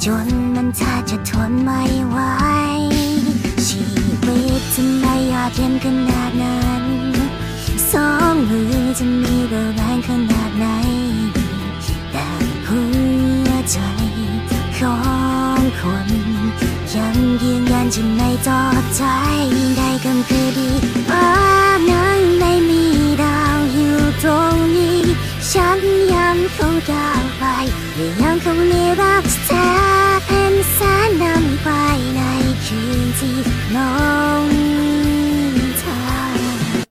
จนมันถ้าจะทนไม่ไหวชีวิตจะไม่ยากเย็นขนาดนั้นสองมือจะมีแรงขนาดไหนแต่หัวใจของคนยังยืนยันจะไม่จอดใจได้คำคือดีว่านั้นไม่มีดาวอยู่ตรงนี้ฉันยังคงก้าวไปยังคงมีรักแท้เป็นแสนนำไปในคืนที่ลง